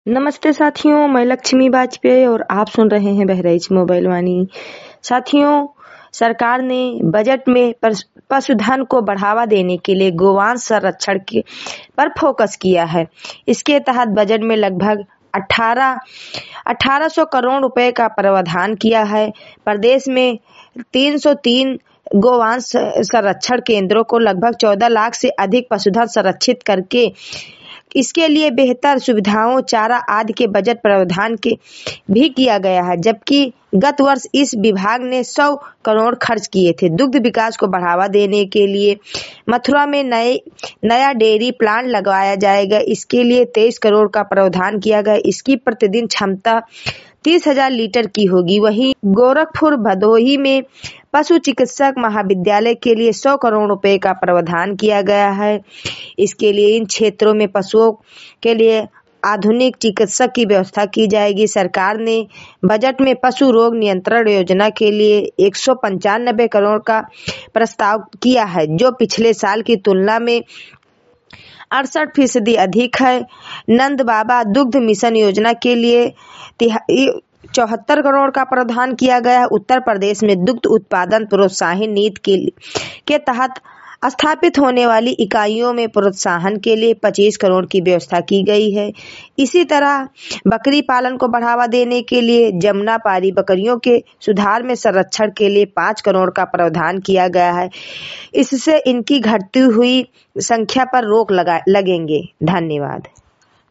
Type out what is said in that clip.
नमस्ते साथियों, मैं लक्ष्मी वाजपेयी और आप सुन रहे हैं बहराइच मोबाइल वाणी। साथियों, सरकार ने बजट में पशुधन को बढ़ावा देने के लिए गोवंश संरक्षण पर फोकस किया है। इसके तहत बजट में लगभग 1800 करोड़ रुपए का प्रावधान किया है। प्रदेश में 303 गोवंश संरक्षण केंद्रों को लगभग 14 लाख से अधिक पशुधन संरक्षित करके इसके लिए बेहतर सुविधाओं, चारा आदि के बजट प्रावधान भी किया गया है। जबकि गत वर्ष इस विभाग ने 100 करोड़ खर्च किए थे। दुग्ध विकास को बढ़ावा देने के लिए मथुरा में नया डेयरी प्लांट लगवाया जाएगा। इसके लिए 23 करोड़ का प्रावधान किया गया। इसकी प्रतिदिन क्षमता 30,000 लीटर की होगी। वहीं गोरखपुर भदोही में पशु चिकित्सक महाविद्यालय के लिए 100 करोड़ रुपए का प्रावधान किया गया है। इसके लिए इन क्षेत्रों में पशुओं के लिए आधुनिक चिकित्सक की व्यवस्था की जाएगी। सरकार ने बजट में पशु रोग नियंत्रण योजना के लिए 195 करोड़ का प्रस्ताव किया है, जो पिछले साल की तुलना में 68% अधिक है। नंद बाबा दुग्ध मिशन योजना के लिए 74 करोड़ का प्रावधान किया गया है। उत्तर प्रदेश में दुग्ध उत्पादन प्रोत्साहन नीति के तहत स्थापित होने वाली इकाइयों में प्रोत्साहन के लिए 25 करोड़ की व्यवस्था की गई है। इसी तरह बकरी पालन को बढ़ावा देने के लिए जमुनापारी बकरियों के सुधार में संरक्षण के लिए 5 करोड़ का प्रावधान किया गया है। इससे इनकी घटती हुई संख्या पर रोक लगेंगे। धन्यवाद।